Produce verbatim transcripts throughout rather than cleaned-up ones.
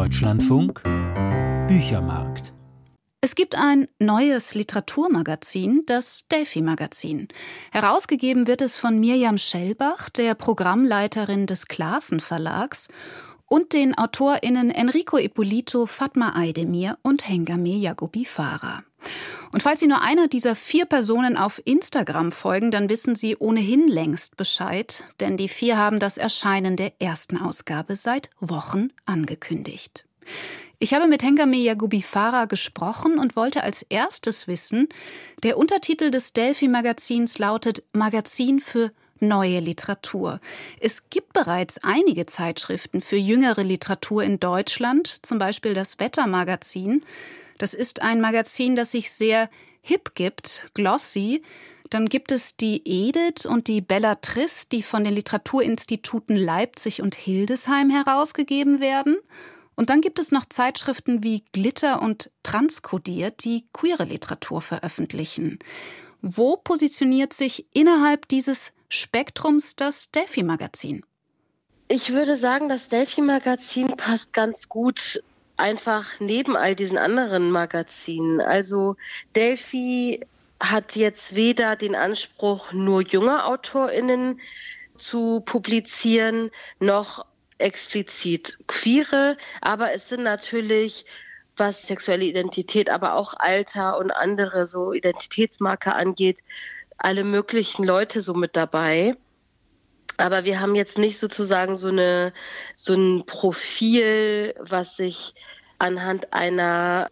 Deutschlandfunk Büchermarkt. Es gibt ein neues Literaturmagazin, das Delphi-Magazin. Herausgegeben wird es von Mirjam Schellbach, der Programmleiterin des Classen Verlags, und den AutorInnen Enrico Ippolito, Fatma Aydemir und Hengame Yaghoubi Farah. Und falls Sie nur einer dieser vier Personen auf Instagram folgen, dann wissen Sie ohnehin längst Bescheid, denn die vier haben das Erscheinen der ersten Ausgabe seit Wochen angekündigt. Ich habe mit Hengame Yaghoubi Farah gesprochen und wollte als erstes wissen, der Untertitel des Delphi-Magazins lautet Magazin für neue Literatur. Es gibt bereits einige Zeitschriften für jüngere Literatur in Deutschland, zum Beispiel das Wetter-Magazin. Das ist ein Magazin, das sich sehr hip gibt, glossy. Dann gibt es die Edith und die Bellatrice, die von den Literaturinstituten Leipzig und Hildesheim herausgegeben werden. Und dann gibt es noch Zeitschriften wie Glitter und Transkodiert, die queere Literatur veröffentlichen. Wo positioniert sich innerhalb dieses Spektrums das Delphi-Magazin? Ich würde sagen, das Delphi-Magazin passt ganz gut einfach neben all diesen anderen Magazinen. Also Delphi hat jetzt weder den Anspruch, nur junge AutorInnen zu publizieren, noch explizit queere, aber es sind natürlich, was sexuelle Identität, aber auch Alter und andere so Identitätsmarker angeht, alle möglichen Leute so mit dabei. Aber wir haben jetzt nicht sozusagen so eine so ein Profil, was sich anhand einer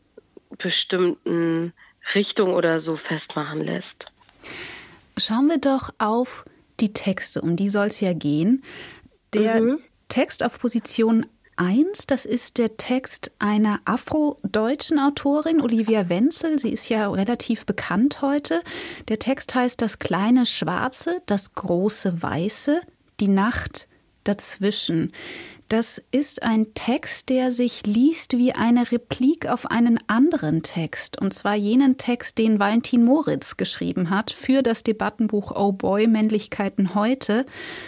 bestimmten Richtung oder so festmachen lässt. Schauen wir doch auf die Texte, um die soll es ja gehen. Der mhm. Text auf Position eins, das ist der Text einer afrodeutschen Autorin, Olivia Wenzel. Sie ist ja relativ bekannt heute. Der Text heißt Das kleine Schwarze, das große Weiße, die Nacht dazwischen. Das ist ein Text, der sich liest wie eine Replik auf einen anderen Text. Und zwar jenen Text, den Valentin Moritz geschrieben hat für das Debattenbuch Oh Boy, Männlichkeiten heute.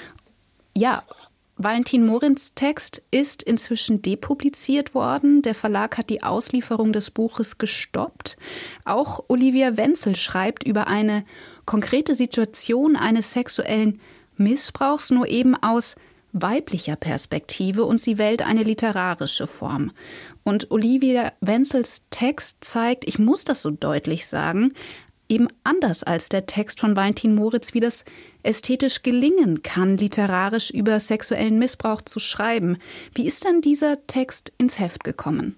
Ja, Valentin Moritz' Text ist inzwischen depubliziert worden. Der Verlag hat die Auslieferung des Buches gestoppt. Auch Olivia Wenzel schreibt über eine konkrete Situation eines sexuellen Missbrauchs, nur eben aus weiblicher Perspektive, und sie wählt eine literarische Form. Und Olivia Wenzels Text zeigt, ich muss das so deutlich sagen, eben anders als der Text von Valentin Moritz, wie das ästhetisch gelingen kann, literarisch über sexuellen Missbrauch zu schreiben. Wie ist denn dieser Text ins Heft gekommen?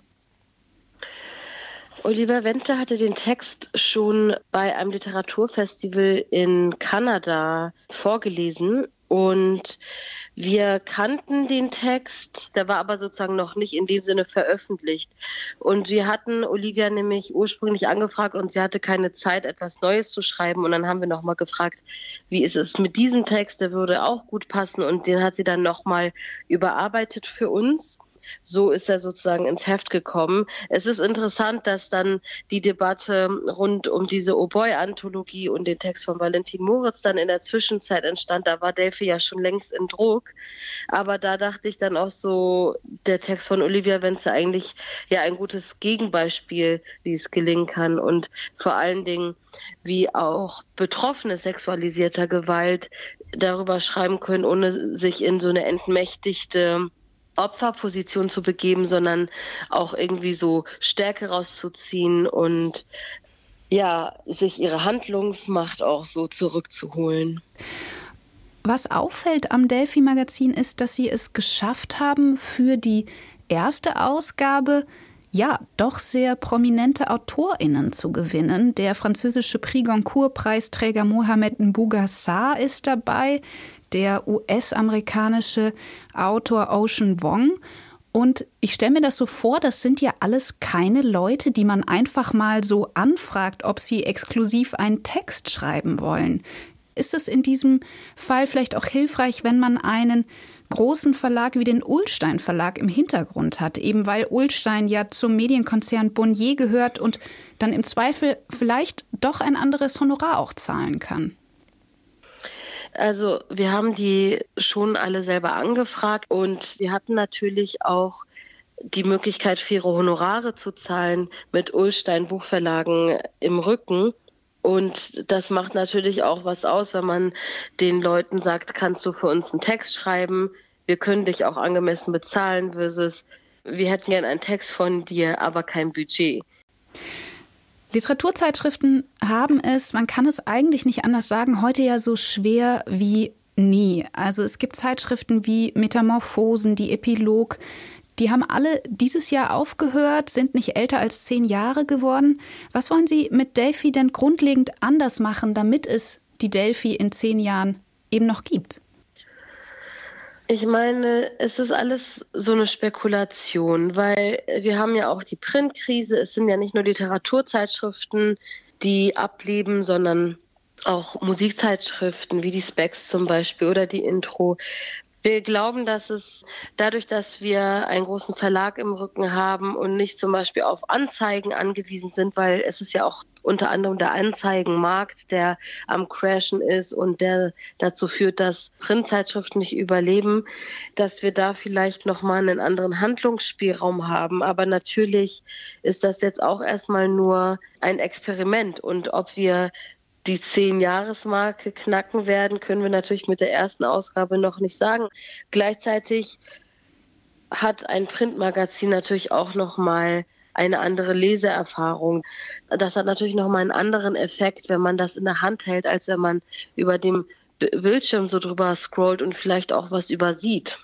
Olivia Wenzel hatte den Text schon bei einem Literaturfestival in Kanada vorgelesen und wir kannten den Text, der war aber sozusagen noch nicht in dem Sinne veröffentlicht. Und wir hatten Olivia nämlich ursprünglich angefragt und sie hatte keine Zeit, etwas Neues zu schreiben. Und dann haben wir nochmal gefragt, wie ist es mit diesem Text, der würde auch gut passen. Und den hat sie dann nochmal überarbeitet für uns. So ist er sozusagen ins Heft gekommen. Es ist interessant, dass dann die Debatte rund um diese Oh Boy-Anthologie und den Text von Valentin Moritz dann in der Zwischenzeit entstand. Da war Delphi ja schon längst in Druck. Aber da dachte ich dann auch so, der Text von Olivia Wenzel eigentlich ja ein gutes Gegenbeispiel, wie es gelingen kann. Und vor allen Dingen, wie auch Betroffene sexualisierter Gewalt darüber schreiben können, ohne sich in so eine entmächtigte Opferposition zu begeben, sondern auch irgendwie so Stärke rauszuziehen und ja, sich ihre Handlungsmacht auch so zurückzuholen. Was auffällt am Delphi-Magazin ist, dass Sie es geschafft haben, für die erste Ausgabe ja doch sehr prominente AutorInnen zu gewinnen. Der französische Prix Goncourt-Preisträger Mohamed Mbougar ist dabei, der U S-amerikanische Autor Ocean Vuong. Und ich stelle mir das so vor, das sind ja alles keine Leute, die man einfach mal so anfragt, ob sie exklusiv einen Text schreiben wollen. Ist es in diesem Fall vielleicht auch hilfreich, wenn man einen großen Verlag wie den Ullstein Verlag im Hintergrund hat, eben weil Ullstein ja zum Medienkonzern Bonnier gehört und dann im Zweifel vielleicht doch ein anderes Honorar auch zahlen kann? Also wir haben die schon alle selber angefragt und wir hatten natürlich auch die Möglichkeit, faire Honorare zu zahlen mit Ullstein Buchverlagen im Rücken. Und das macht natürlich auch was aus, wenn man den Leuten sagt, kannst du für uns einen Text schreiben? Wir können dich auch angemessen bezahlen versus wir hätten gern einen Text von dir, aber kein Budget. Literaturzeitschriften haben es, man kann es eigentlich nicht anders sagen, heute ja so schwer wie nie. Also es gibt Zeitschriften wie Metamorphosen, die Epilog, die haben alle dieses Jahr aufgehört, sind nicht älter als zehn Jahre geworden. Was wollen Sie mit Delphi denn grundlegend anders machen, damit es die Delphi in zehn Jahren eben noch gibt? Ich meine, es ist alles so eine Spekulation, weil wir haben ja auch die Printkrise. Es sind ja nicht nur Literaturzeitschriften, die ableben, sondern auch Musikzeitschriften wie die Specs zum Beispiel oder die Intro. Wir glauben, dass es dadurch, dass wir einen großen Verlag im Rücken haben und nicht zum Beispiel auf Anzeigen angewiesen sind, weil es ist ja auch unter anderem der Anzeigenmarkt, der am Crashen ist und der dazu führt, dass Printzeitschriften nicht überleben, dass wir da vielleicht nochmal einen anderen Handlungsspielraum haben. Aber natürlich ist das jetzt auch erstmal nur ein Experiment. Und ob wir die zehn-Jahres-Marke knacken werden, können wir natürlich mit der ersten Ausgabe noch nicht sagen. Gleichzeitig hat ein Printmagazin natürlich auch nochmal eine andere Leseerfahrung. Das hat natürlich nochmal einen anderen Effekt, wenn man das in der Hand hält, als wenn man über dem Bildschirm so drüber scrollt und vielleicht auch was übersieht.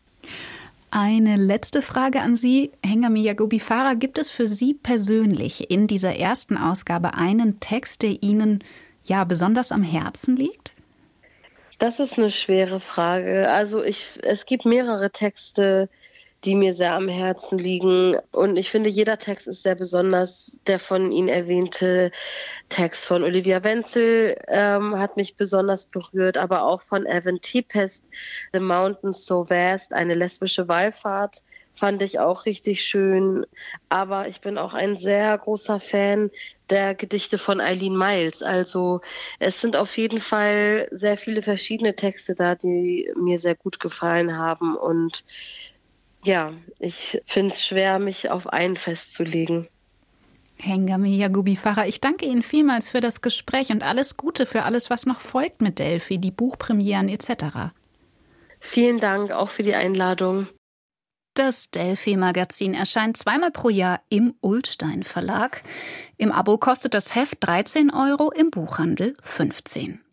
Eine letzte Frage an Sie, Hengame Yaghoubi Farah. Gibt es für Sie persönlich in dieser ersten Ausgabe einen Text, der Ihnen ja besonders am Herzen liegt? Das ist eine schwere Frage. Also ich, es gibt mehrere Texte, die mir sehr am Herzen liegen. Und ich finde, jeder Text ist sehr besonders. Der von Ihnen erwähnte Text von Olivia Wenzel ähm, hat mich besonders berührt, aber auch von Evan Tempest, The Mountains So Vast, eine lesbische Wallfahrt, fand ich auch richtig schön. Aber ich bin auch ein sehr großer Fan der Gedichte von Eileen Miles. Also es sind auf jeden Fall sehr viele verschiedene Texte da, die mir sehr gut gefallen haben. Und ja, ich finde es schwer, mich auf einen festzulegen. Hengame Yaghoubi Farah, ich danke Ihnen vielmals für das Gespräch und alles Gute für alles, was noch folgt mit Delphi, die Buchpremieren et cetera. Vielen Dank auch für die Einladung. Das Delphi-Magazin erscheint zweimal pro Jahr im Ullstein Verlag. Im Abo kostet das Heft dreizehn Euro, im Buchhandel fünfzehn.